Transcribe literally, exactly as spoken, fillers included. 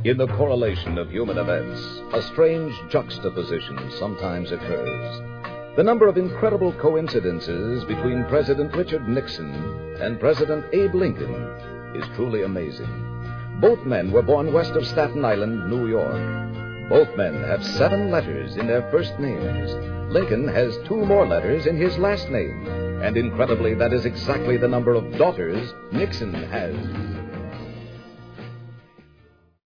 In the correlation of human events, a strange juxtaposition sometimes occurs. The number of incredible coincidences between President Richard Nixon and President Abe Lincoln is truly amazing. Both men were born west of Staten Island, New York. Both men have seven letters in their first names. Lincoln has two more letters in his last name. And incredibly, that is exactly the number of daughters Nixon has.